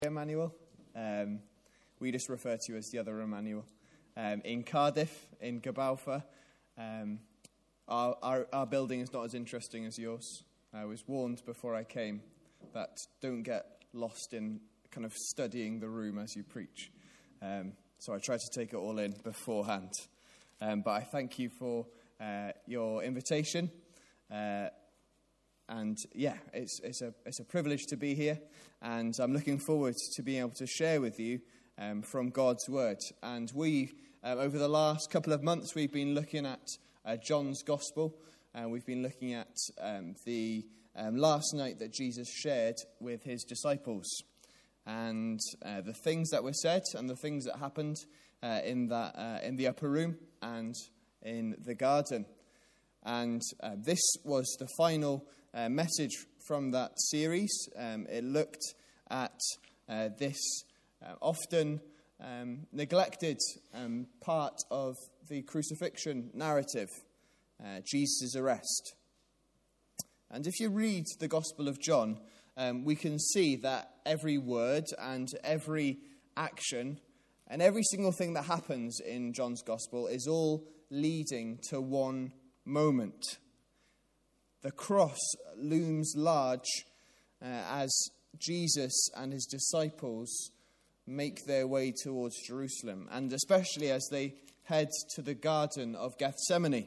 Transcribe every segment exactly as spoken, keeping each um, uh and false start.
Emmanuel. Um, we just refer to you as the other Emmanuel. Um, in Cardiff, in Gabalfa, um, our, our, our building is not as interesting as yours. I was warned before I came that don't get lost in kind of studying the room as you preach. Um, so I tried to take it all in beforehand. Um, but I thank you for uh, your invitation. Uh, And yeah, it's it's a it's a privilege to be here, and I'm looking forward to being able to share with you um, from God's word. And we, uh, over the last couple of months, we've been looking at uh, John's Gospel, and we've been looking at um, the um, last night that Jesus shared with his disciples, and uh, the things that were said and the things that happened uh, in that uh, in the upper room and in the garden. And uh, this was the final uh, message from that series. Um, it looked at uh, this uh, often um, neglected um, part of the crucifixion narrative, uh, Jesus' arrest. And if you read the Gospel of John, um, we can see that every word and every action and every single thing that happens in John's Gospel is all leading to one moment. The cross looms large uh, as Jesus and his disciples make their way towards Jerusalem, and especially as they head to the Garden of Gethsemane.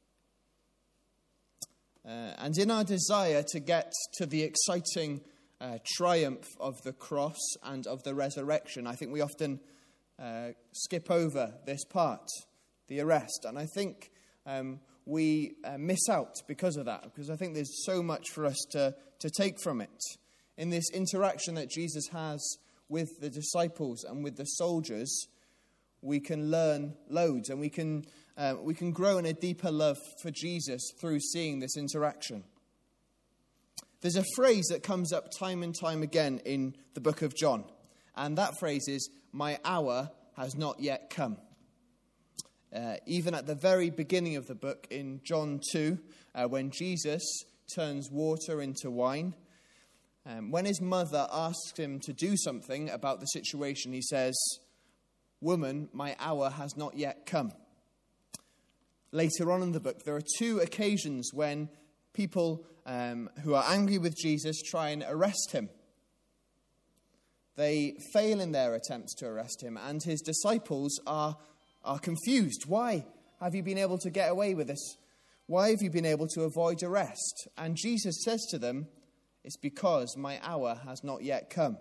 Uh, and in our desire to get to the exciting uh, triumph of the cross and of the resurrection, I think we often uh, skip over this part, the arrest. And I think um, we uh, miss out because of that, because I think there's so much for us to, to take from it. In this interaction that Jesus has with the disciples and with the soldiers, we can learn loads, and we can uh, we can grow in a deeper love for Jesus through seeing this interaction. There's a phrase that comes up time and time again in the book of John, and that phrase is, "My hour has not yet come." Uh, even at the very beginning of the book, in John two, uh, when Jesus turns water into wine, um, when his mother asks him to do something about the situation, he says, "Woman, my hour has not yet come." Later on in the book, there are two occasions when people um, who are angry with Jesus try and arrest him. They fail in their attempts to arrest him, and his disciples are are confused. Why have you been able to get away with this? Why have you been able to avoid arrest? And Jesus says to them, "It's because my hour has not yet come."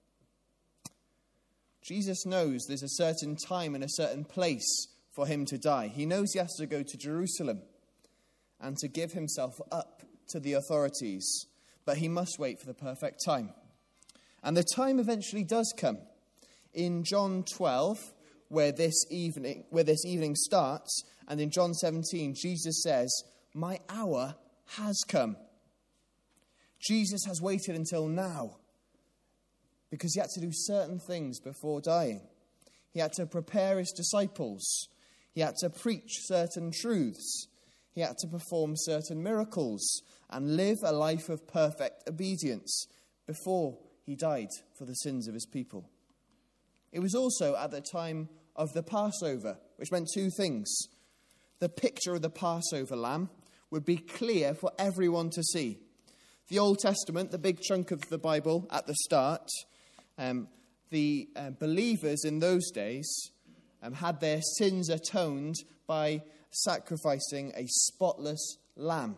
Jesus knows there's a certain time and a certain place for him to die. He knows he has to go to Jerusalem and to give himself up to the authorities, but he must wait for the perfect time. And the time eventually does come. In John twelve, where this evening where this evening starts, and in John seventeen, Jesus says, "My hour has come." Jesus has waited until now because he had to do certain things before dying. He had to prepare his disciples. He had to preach certain truths. He had to perform certain miracles and live a life of perfect obedience before he died for the sins of his people. It was also at the time of the Passover, which meant two things. The picture of the Passover lamb would be clear for everyone to see. The Old Testament, the big chunk of the Bible at the start, um, the uh, believers in those days um, had their sins atoned by sacrificing a spotless lamb.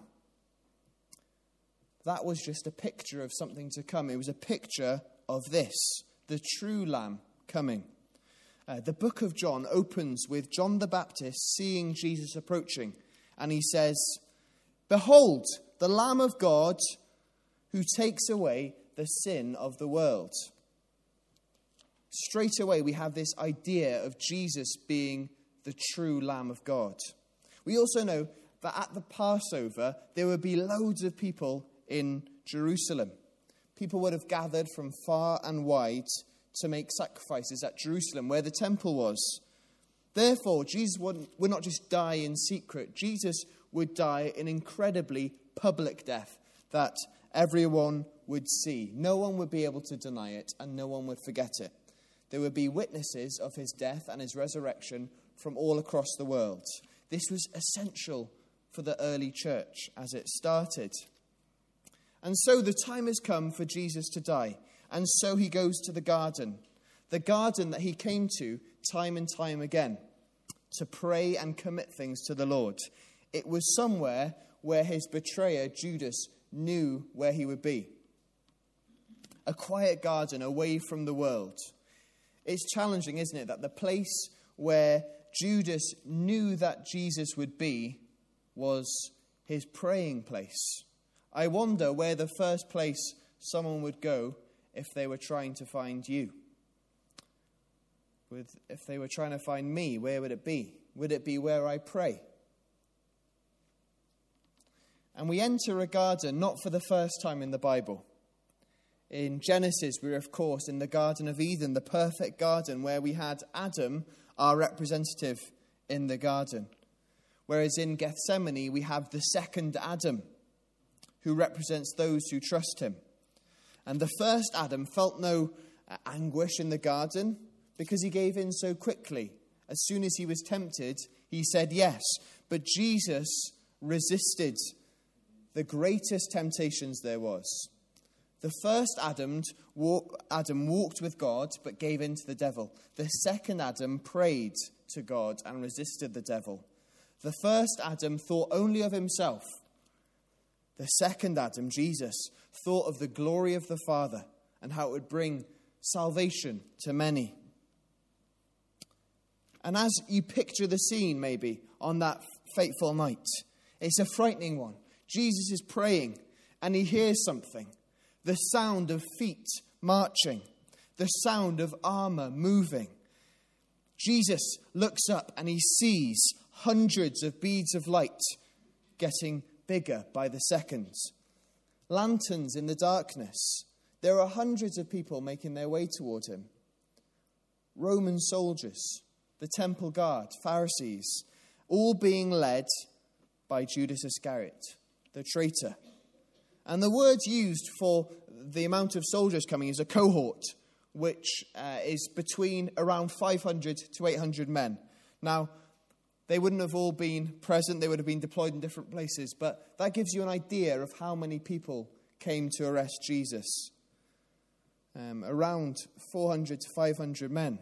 That was just a picture of something to come. It was a picture of this, the true lamb coming. Uh, the book of John opens with John the Baptist seeing Jesus approaching, and he says, "Behold, the Lamb of God who takes away the sin of the world." Straight away, we have this idea of Jesus being the true Lamb of God. We also know that at the Passover, there would be loads of people in Jerusalem. People would have gathered from far and wide to make sacrifices at Jerusalem, where the temple was. Therefore, Jesus would, would not just die in secret. Jesus would die an incredibly public death that everyone would see. No one would be able to deny it, and no one would forget it. There would be witnesses of his death and his resurrection from all across the world. This was essential for the early church as it started. And so the time has come for Jesus to die, and so he goes to the garden, the garden that he came to time and time again, to pray and commit things to the Lord. It was somewhere where his betrayer, Judas, knew where he would be. A quiet garden away from the world. It's challenging, isn't it, that the place where Judas knew that Jesus would be was his praying place. I wonder where the first place someone would go if they were trying to find you. With, if they were trying to find me, where would it be? Would it be where I pray? And we enter a garden not for the first time in the Bible. In Genesis, we're of course in the Garden of Eden, the perfect garden where we had Adam, our representative, in the garden. Whereas in Gethsemane, we have the second Adam, who represents those who trust him. And the first Adam felt no anguish in the garden because he gave in so quickly. As soon as he was tempted, he said yes. But Jesus resisted the greatest temptations there was. The first Adam, Adam walked with God but gave in to the devil. The second Adam prayed to God and resisted the devil. The first Adam thought only of himself. The second Adam, Jesus, thought of the glory of the Father and how it would bring salvation to many. And as you picture the scene, maybe, on that fateful night, it's a frightening one. Jesus is praying and he hears something. The sound of feet marching. The sound of armor moving. Jesus looks up and he sees hundreds of beads of light getting bigger by the seconds. Lanterns in the darkness. There are hundreds of people making their way toward him. Roman soldiers, the temple guard, Pharisees, all being led by Judas Iscariot, the traitor. And the word used for the amount of soldiers coming is a cohort, which uh, is between around five hundred to eight hundred men. Now, they wouldn't have all been present. They would have been deployed in different places. But that gives you an idea of how many people came to arrest Jesus. Um, around four hundred to five hundred men.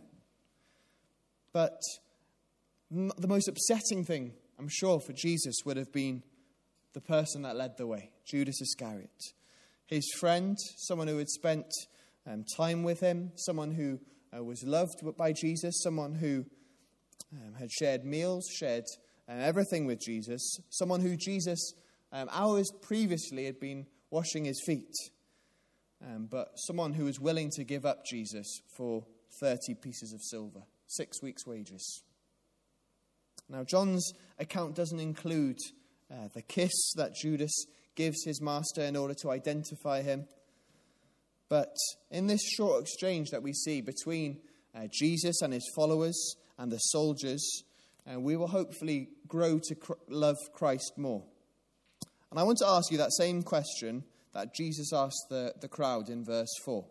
But the most upsetting thing, I'm sure, for Jesus would have been the person that led the way, Judas Iscariot. His friend, someone who had spent um, time with him, someone who uh, was loved by Jesus, someone who um, had shared meals, shared um, everything with Jesus, someone who Jesus, um, hours previously, had been washing his feet, um, but someone who was willing to give up Jesus for thirty pieces of silver, six weeks' wages. Now, John's account doesn't include uh, the kiss that Judas gives his master in order to identify him. But in this short exchange that we see between uh, Jesus and his followers and the soldiers, uh, we will hopefully grow to cr- love Christ more. And I want to ask you that same question that Jesus asked the, the crowd in verse four.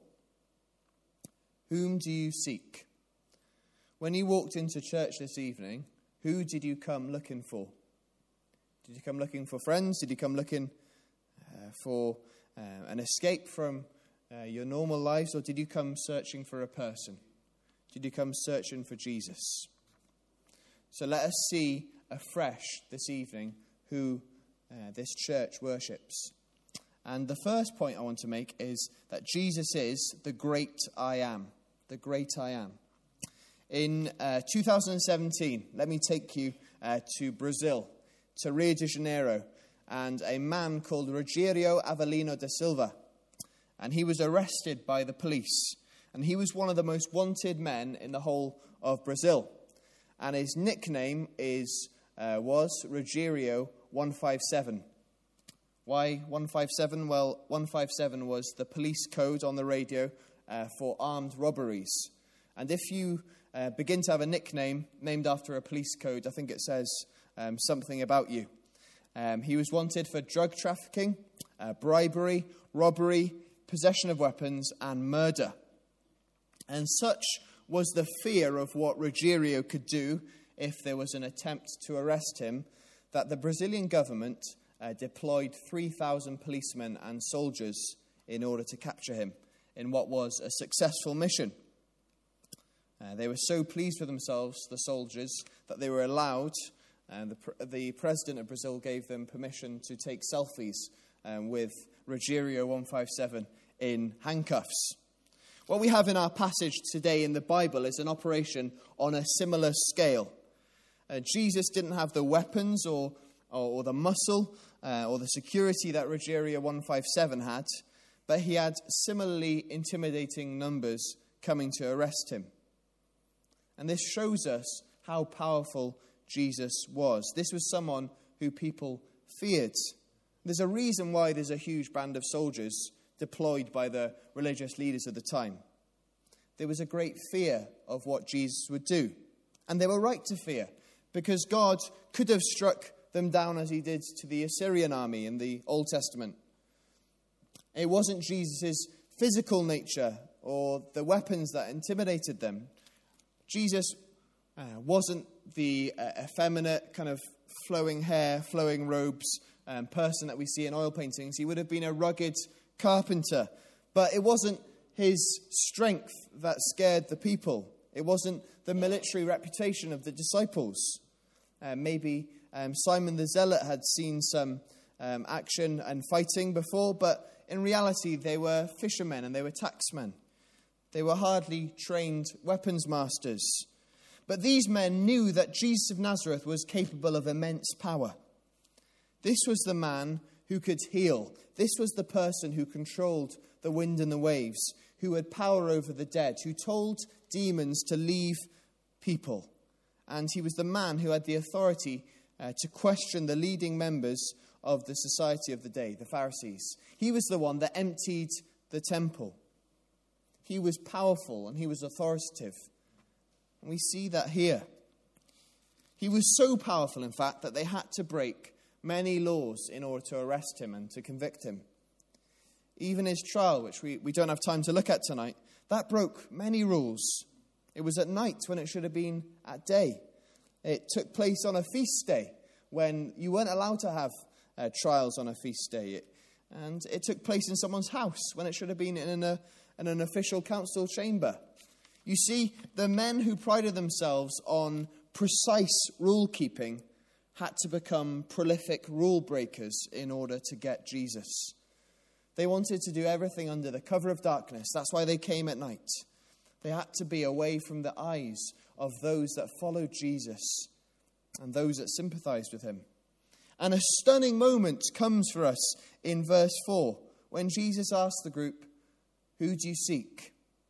Whom do you seek? When you walked into church this evening, who did you come looking for? Did you come looking for friends? Did you come looking uh, for uh, an escape from uh, your normal lives? Or did you come searching for a person? Did you come searching for Jesus? So let us see afresh this evening who uh, this church worships. And the first point I want to make is that Jesus is the great I am. The great I am. In uh, two thousand seventeen, let me take you uh, to Brazil, to Rio de Janeiro, and a man called Rogério Avelino da Silva. And he was arrested by the police. And he was one of the most wanted men in the whole of Brazil. And his nickname is uh, was Rogério one five seven. Why one five seven? Well, one five seven was the police code on the radio uh, for armed robberies. And if you uh, begin to have a nickname named after a police code, I think it says um, something about you. Um, he was wanted for drug trafficking, uh, bribery, robbery, possession of weapons, and murder. And such was the fear of what Ruggiero could do if there was an attempt to arrest him, that the Brazilian government uh, deployed three thousand policemen and soldiers in order to capture him in what was a successful mission. Uh, they were so pleased with themselves, the soldiers, that they were allowed, and the, the president of Brazil gave them permission to take selfies um, with Ruggiero one fifty-seven in handcuffs. What we have in our passage today in the Bible is an operation on a similar scale. Uh, Jesus didn't have the weapons or, or, or the muscle uh, or the security that Ruggiero one fifty-seven had, but he had similarly intimidating numbers coming to arrest him. And this shows us how powerful Jesus was. This was someone who people feared. There's a reason why there's a huge band of soldiers deployed by the religious leaders of the time. There was a great fear of what Jesus would do. And they were right to fear, because God could have struck them down as he did to the Assyrian army in the Old Testament. It wasn't Jesus' physical nature or the weapons that intimidated them. Jesus uh, wasn't the uh, effeminate, kind of flowing hair, flowing robes um, person that we see in oil paintings. He would have been a rugged carpenter. But it wasn't his strength that scared the people. It wasn't the military reputation of the disciples. Uh, maybe um, Simon the Zealot had seen some um, action and fighting before, but in reality they were fishermen and they were tacksmen. They were hardly trained weapons masters. But these men knew that Jesus of Nazareth was capable of immense power. This was the man who could heal. This was the person who controlled the wind and the waves, who had power over the dead, who told demons to leave people. And he was the man who had the authority uh, to question the leading members of the society of the day, the Pharisees. He was the one that emptied the temple. He was powerful and he was authoritative. And we see that here. He was so powerful, in fact, that they had to break many laws in order to arrest him and to convict him. Even his trial, which we, we don't have time to look at tonight, that broke many rules. It was at night when it should have been at day. It took place on a feast day when you weren't allowed to have uh, trials on a feast day. It, and it took place in someone's house when it should have been in, a, in an official council chamber. You see, the men who prided themselves on precise rule-keeping had to become prolific rule breakers in order to get Jesus. They wanted to do everything under the cover of darkness. That's why they came at night. They had to be away from the eyes of those that followed Jesus and those that sympathized with him. And a stunning moment comes for us in verse four, when Jesus asked the group, "Who do you seek?"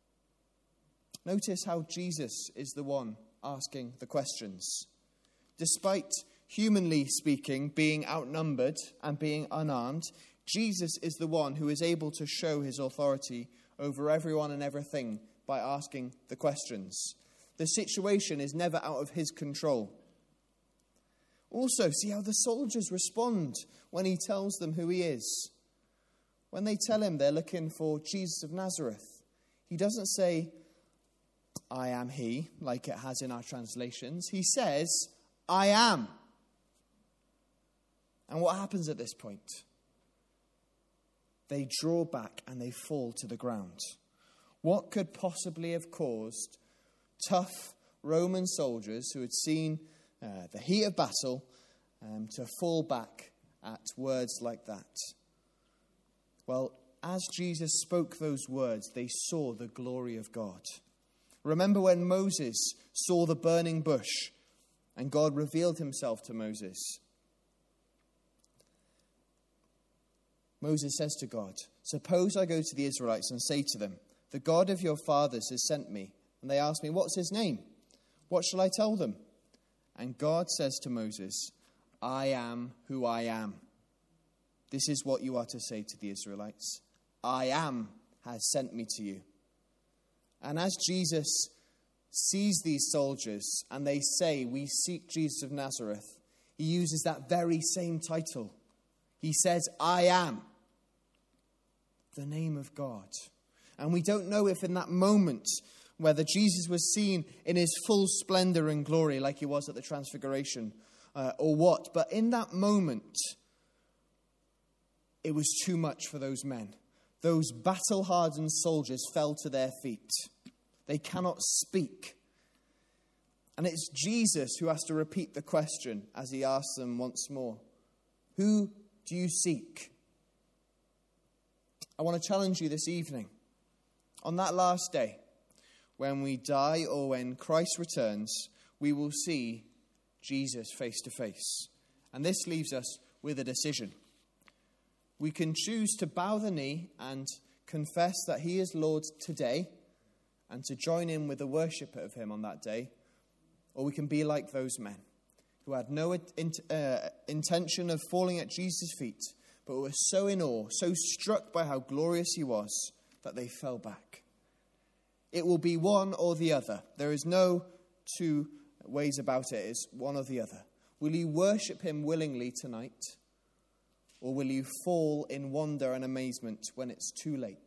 Notice how Jesus is the one asking the questions. Despite, humanly speaking, being outnumbered and being unarmed, Jesus is the one who is able to show his authority over everyone and everything by asking the questions. The situation is never out of his control. Also, see how the soldiers respond when he tells them who he is. When they tell him they're looking for Jesus of Nazareth, he doesn't say, "I am he," like it has in our translations. He says, "I am." And what happens at this point? They draw back and they fall to the ground. What could possibly have caused tough Roman soldiers who had seen uh, the heat of battle um, to fall back at words like that? Well, as Jesus spoke those words, they saw the glory of God. Remember when Moses saw the burning bush and God revealed himself to Moses? Moses says to God, "Suppose I go to the Israelites and say to them, 'The God of your fathers has sent me.' And they ask me, 'What's his name?' What shall I tell them?" And God says to Moses, "I am who I am." This is what you are to say to the Israelites. "I am has sent me to you." And as Jesus sees these soldiers and they say, "We seek Jesus of Nazareth," he uses that very same title. He says, "I am." the name of God. And we don't know if in that moment, whether Jesus was seen in his full splendor and glory like he was at the Transfiguration, uh, or what. But in that moment, it was too much for those men. Those battle-hardened soldiers fell to their feet. They cannot speak. And it's Jesus who has to repeat the question as he asks them once more. Who do you seek? I want to challenge you this evening. On that last day, when we die or when Christ returns, we will see Jesus face to face. And this leaves us with a decision. We can choose to bow the knee and confess that he is Lord today and to join in with the worship of him on that day. Or we can be like those men who had no uh, intention of falling at Jesus' feet, but were so in awe, so struck by how glorious he was, that they fell back. It will be one or the other. There is no two ways about it. It's one or the other. Will you worship him willingly tonight? Or will you fall in wonder and amazement when it's too late?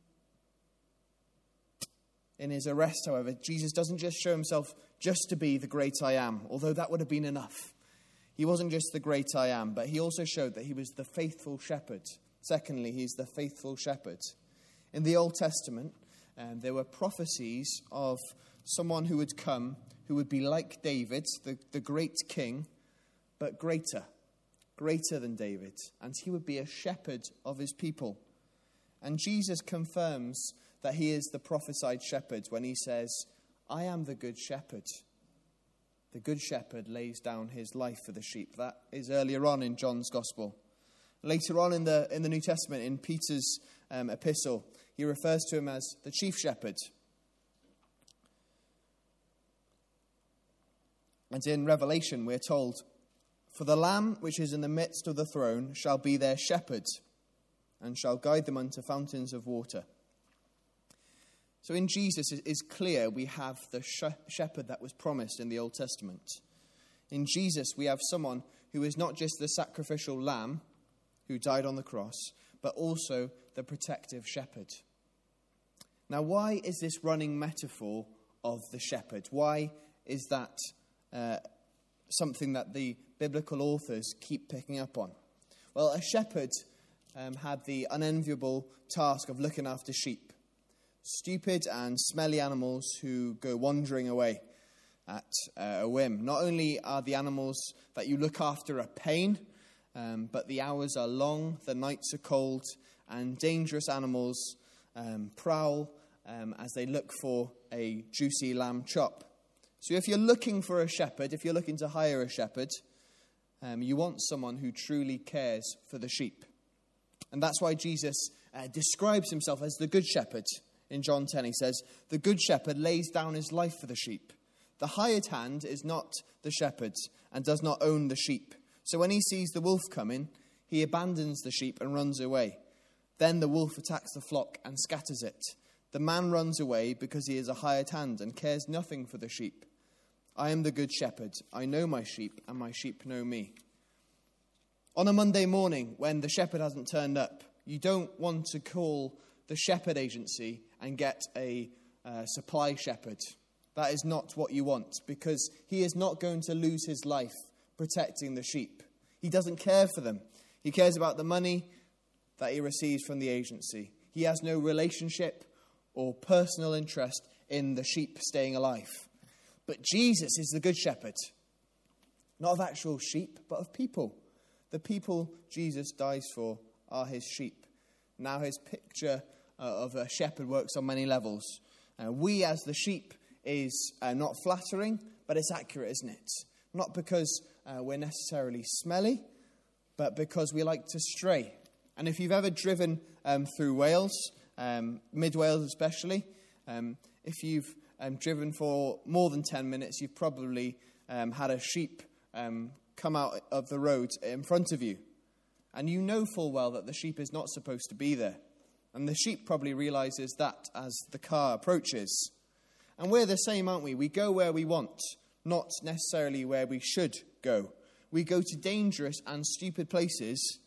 In his arrest, however, Jesus doesn't just show himself just to be the great I am, although that would have been enough. He wasn't just the great I am, but he also showed that he was the faithful shepherd. Secondly, he's the faithful shepherd. In the Old Testament, um, there were prophecies of someone who would come, who would be like David, the, the great king, but greater, greater than David. And he would be a shepherd of his people. And Jesus confirms that he is the prophesied shepherd when he says, I am the good shepherd. The good shepherd lays down his life for the sheep. That is earlier on in John's Gospel. Later on in the in the New Testament, in Peter's um, epistle, he refers to him as the chief shepherd. And in Revelation, we're told, for the Lamb which is in the midst of the throne shall be their shepherd, and shall guide them unto fountains of water. So in Jesus, it is clear we have the shepherd that was promised in the Old Testament. In Jesus, we have someone who is not just the sacrificial lamb who died on the cross, but also the protective shepherd. Now, why is this running metaphor of the shepherd? Why is that uh, something that the biblical authors keep picking up on? Well, a shepherd um, had the unenviable task of looking after sheep. Stupid and smelly animals who go wandering away at uh, a whim. Not only are the animals that you look after a pain, um, but the hours are long, the nights are cold, and dangerous animals um, prowl um, as they look for a juicy lamb chop. So if you're looking for a shepherd, if you're looking to hire a shepherd, um, you want someone who truly cares for the sheep. And that's why Jesus uh, describes himself as the good shepherd. In John ten, he says, the good shepherd lays down his life for the sheep. The hired hand is not the shepherd and does not own the sheep. So when he sees the wolf coming, he abandons the sheep and runs away. Then the wolf attacks the flock and scatters it. The man runs away because he is a hired hand and cares nothing for the sheep. I am the good shepherd. I know my sheep, and my sheep know me. On a Monday morning, when the shepherd hasn't turned up, you don't want to call the shepherd agency and get a uh, supply shepherd. That is not what you want, because he is not going to lose his life protecting the sheep. He doesn't care for them. He cares about the money that he receives from the agency. He has no relationship or personal interest in the sheep staying alive. But Jesus is the good shepherd, not of actual sheep, but of people. The people Jesus dies for are his sheep. Now his picture uh, of a shepherd works on many levels. Uh, we as the sheep is uh, not flattering, but it's accurate, isn't it? Not because uh, we're necessarily smelly, but because we like to stray. And if you've ever driven um, through Wales, um, mid-Wales especially, um, if you've um, driven for more than ten minutes, you've probably um, had a sheep um, come out of the road in front of you. And you know full well that the sheep is not supposed to be there. And the sheep probably realizes that as the car approaches. And we're the same, aren't we? We go where we want, not necessarily where we should go. We go to dangerous and stupid places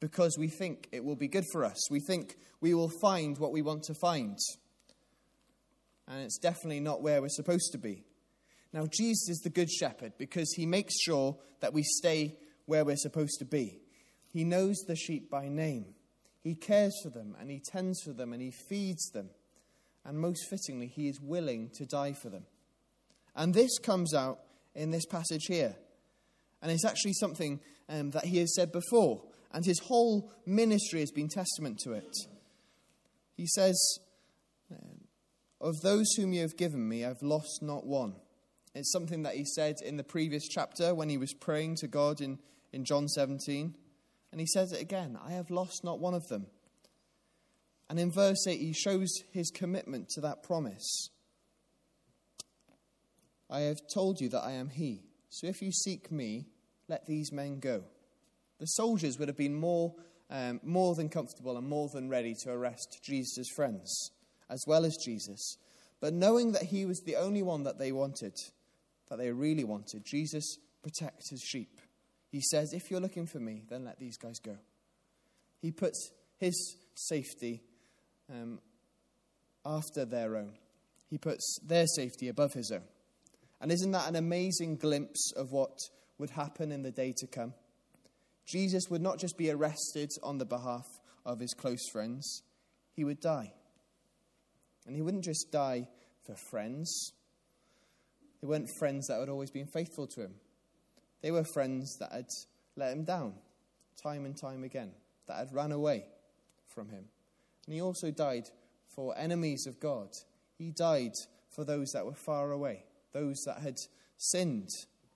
because we think it will be good for us. We think we will find what we want to find. And it's definitely not where we're supposed to be. Now, Jesus is the good shepherd because he makes sure that we stay where we're supposed to be. He knows the sheep by name. He cares for them and he tends for them and he feeds them. And most fittingly, he is willing to die for them. And this comes out in this passage here. And it's actually something um, that he has said before. And his whole ministry has been testament to it. He says, "Of those whom you have given me, I've lost not one." It's something that he said in the previous chapter when he was praying to God in, in John seventeen. And he says it again, "I have lost not one of them." And in verse eight, he shows his commitment to that promise. "I have told you that I am he. So if you seek me, let these men go." The soldiers would have been more, um, more than comfortable and more than ready to arrest Jesus' friends, as well as Jesus. But knowing that he was the only one that they wanted, that they really wanted, Jesus protects his sheep. He says, "If you're looking for me, then let these guys go." He puts his safety um, after their own. He puts their safety above his own. And isn't that an amazing glimpse of what would happen in the day to come? Jesus would not just be arrested on the behalf of his close friends. He would die. And he wouldn't just die for friends. They weren't friends that had always been faithful to him. They were friends that had let him down time and time again, that had run away from him. And he also died for enemies of God. He died for those that were far away, those that had sinned.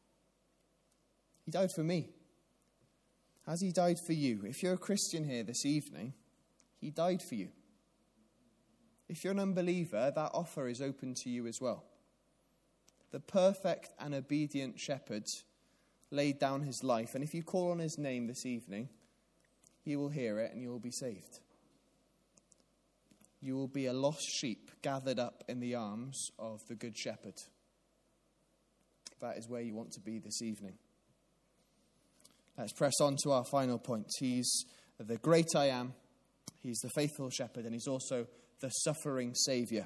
He died for me. Has he died for you? If you're a Christian here this evening, he died for you. If you're an unbeliever, that offer is open to you as well. The perfect and obedient shepherd laid down his life, and if you call on his name this evening, he will hear it and you will be saved. You will be a lost sheep gathered up in the arms of the good shepherd. That is where you want to be this evening. Let's press on to our final point. He's the great I am. He's the faithful shepherd, and he's also the suffering saviour.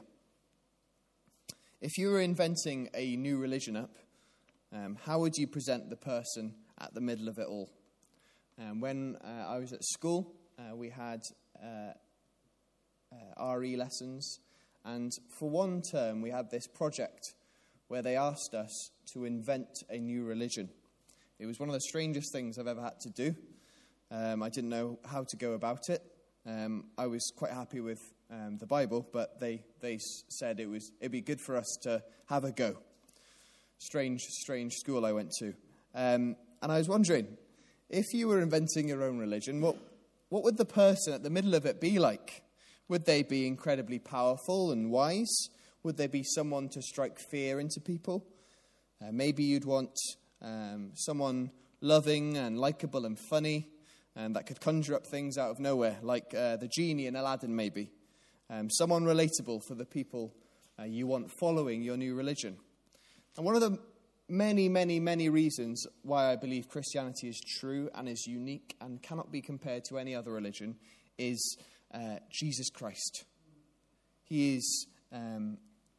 If you were inventing a new religion up, um, how would you present the person at the middle of it all? Um, when uh, I was at school, uh, we had uh, uh, R E lessons, and for one term we had this project where they asked us to invent a new religion. It was one of the strangest things I've ever had to do. Um, I didn't know how to go about it. Um, I was quite happy with um, the Bible, but they, they said it was it'd be good for us to have a go. Strange, strange school I went to. Um, and I was wondering, if you were inventing your own religion, what what would the person at the middle of it be like? Would they be incredibly powerful and wise? Would they be someone to strike fear into people? Uh, maybe you'd want um, someone loving and likable and funny, and that could conjure up things out of nowhere, like uh, the genie in Aladdin maybe. Um, someone relatable for the people uh, you want following your new religion. And one of the many, many, many reasons why I believe Christianity is true and is unique and cannot be compared to any other religion is uh, Jesus Christ. He is um,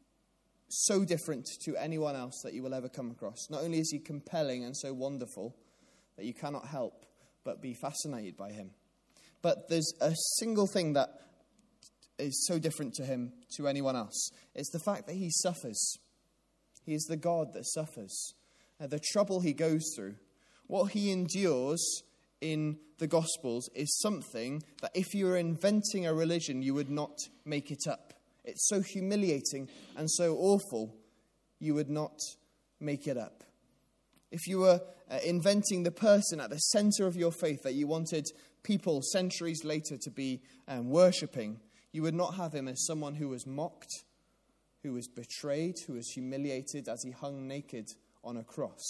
so different to anyone else that you will ever come across. Not only is he compelling and so wonderful that you cannot help but be fascinated by him, but there's a single thing that is so different to him to anyone else. It's the fact that he suffers. He is the God that suffers. Uh, the trouble he goes through, what he endures in the Gospels is something that if you were inventing a religion, you would not make it up. It's so humiliating and so awful, you would not make it up. If you were uh, inventing the person at the center of your faith that you wanted people centuries later to be um, worshipping, you would not have him as someone who was mocked, who was betrayed, who was humiliated as he hung naked on a cross.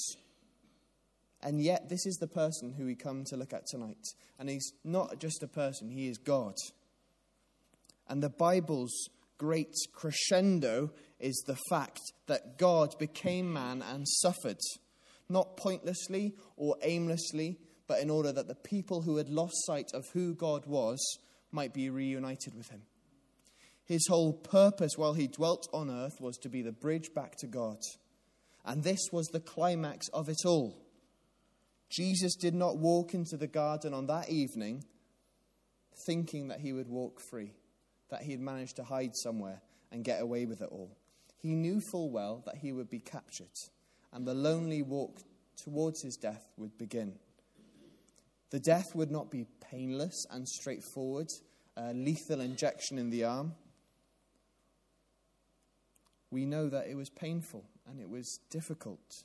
And yet, this is the person who we come to look at tonight. And he's not just a person, he is God. And the Bible's great crescendo is the fact that God became man and suffered. Not pointlessly or aimlessly, but in order that the people who had lost sight of who God was might be reunited with him. His whole purpose while he dwelt on earth was to be the bridge back to God. And this was the climax of it all. Jesus did not walk into the garden on that evening thinking that he would walk free, that he had managed to hide somewhere and get away with it all. He knew full well that he would be captured, and the lonely walk towards his death would begin. The death would not be painless and straightforward, a lethal injection in the arm. We know that it was painful and it was difficult.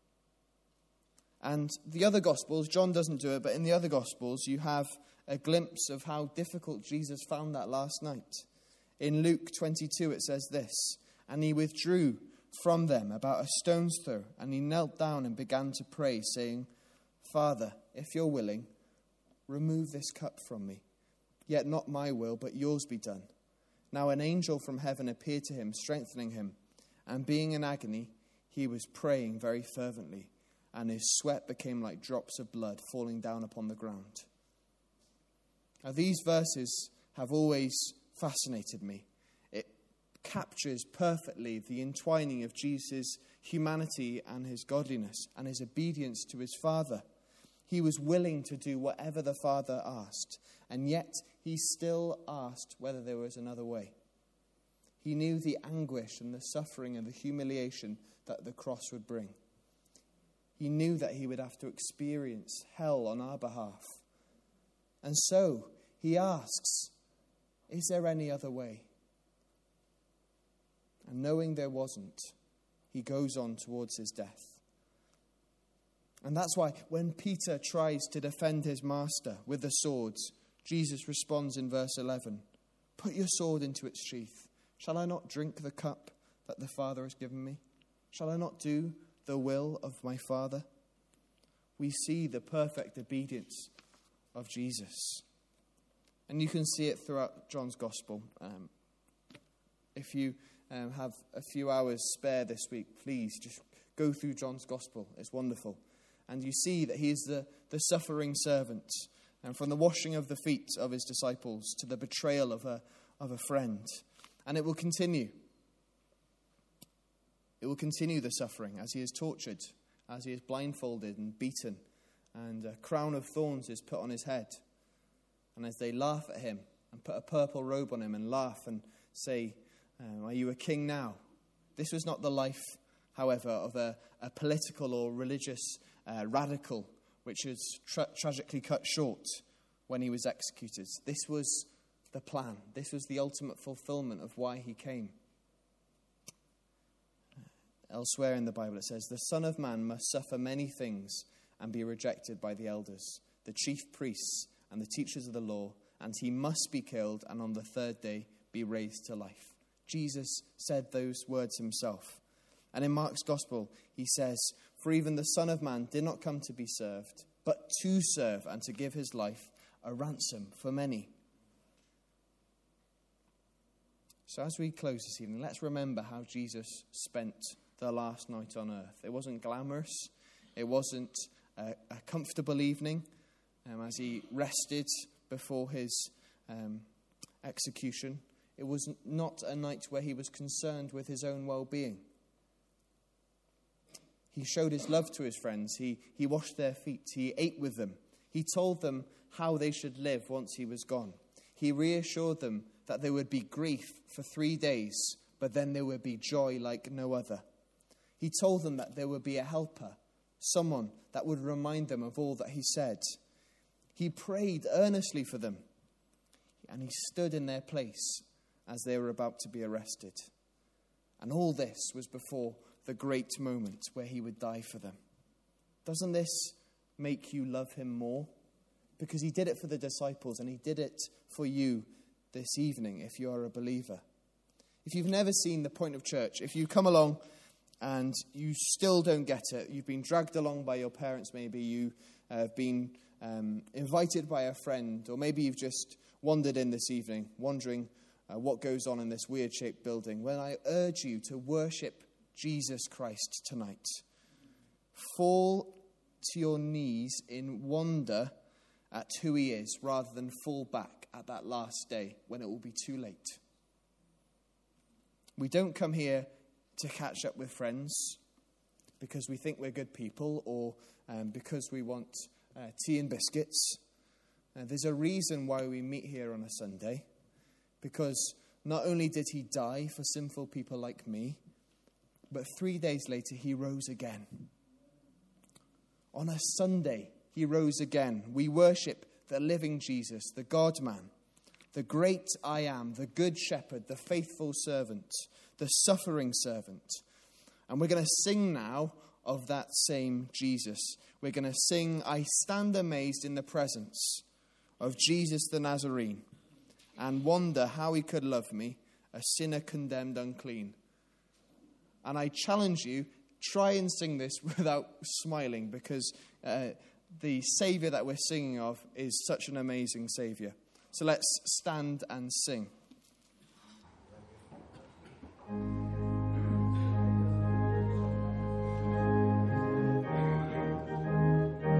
And the other Gospels, John doesn't do it, but in the other Gospels you have a glimpse of how difficult Jesus found that last night. In Luke twenty-two it says this, "And he withdrew from them about a stone's throw, and he knelt down and began to pray, saying, 'Father, if you're willing, remove this cup from me. Yet not my will, but yours be done.' Now an angel from heaven appeared to him, strengthening him. And being in agony, he was praying very fervently, and his sweat became like drops of blood falling down upon the ground." Now these verses have always fascinated me. It captures perfectly the entwining of Jesus' humanity and his godliness and his obedience to his Father. He was willing to do whatever the Father asked, and yet he still asked whether there was another way. He knew the anguish and the suffering and the humiliation that the cross would bring. He knew that he would have to experience hell on our behalf. And so he asks, is there any other way? And knowing there wasn't, he goes on towards his death. And that's why when Peter tries to defend his master with the swords, Jesus responds in verse eleven, "Put your sword into its sheath. Shall I not drink the cup that the Father has given me? Shall I not do the will of my Father?" We see the perfect obedience of Jesus. And you can see it throughout John's Gospel. Um, if you um, have a few hours spare this week, please just go through John's Gospel. It's wonderful. And you see that he is the, the suffering servant. And from the washing of the feet of his disciples to the betrayal of a, of a friend. And it will continue. It will continue the suffering as he is tortured, as he is blindfolded and beaten, and a crown of thorns is put on his head. And as they laugh at him and put a purple robe on him and laugh and say, um, "Are you a king now?" This was not the life, however, of a, a political or religious uh, radical, which is tra- tragically cut short when he was executed. This was the plan. This was the ultimate fulfillment of why he came. Elsewhere in the Bible it says, "The Son of Man must suffer many things and be rejected by the elders, the chief priests and the teachers of the law, and he must be killed and on the third day be raised to life." Jesus said those words himself. And in Mark's Gospel he says, "For even the Son of Man did not come to be served, but to serve and to give his life a ransom for many." So as we close this evening, let's remember how Jesus spent the last night on earth. It wasn't glamorous. It wasn't a, a comfortable evening um, as he rested before his um, execution. It was not a night where he was concerned with his own well-being. He showed his love to his friends. He, he washed their feet. He ate with them. He told them how they should live once he was gone. He reassured them that there would be grief for three days, but then there would be joy like no other. He told them that there would be a helper, someone that would remind them of all that he said. He prayed earnestly for them, and he stood in their place as they were about to be arrested. And all this was before the great moment where he would die for them. Doesn't this make you love him more? Because he did it for the disciples, and he did it for you this evening if you are a believer. If you've never seen the Point of Church, if you come along and you still don't get it, you've been dragged along by your parents, maybe you have been um, invited by a friend, or maybe you've just wandered in this evening, wondering uh, what goes on in this weird-shaped building, well, I urge you to worship Jesus Christ tonight. Fall to your knees in wonder at who he is, rather than fall back at that last day when it will be too late. We don't come here to catch up with friends because we think we're good people, or um, because we want uh, tea and biscuits. Uh, there's a reason why we meet here on a Sunday, because not only did he die for sinful people like me, but three days later he rose again. On a Sunday, he rose again. We worship the living Jesus, the God-man, the great I am, the good shepherd, the faithful servant, the suffering servant. And we're going to sing now of that same Jesus. We're going to sing, I stand amazed in the presence of Jesus the Nazarene, and wonder how he could love me, a sinner condemned unclean. And I challenge you, try and sing this without smiling, because uh, the Saviour that we're singing of is such an amazing Saviour. So let's stand and sing.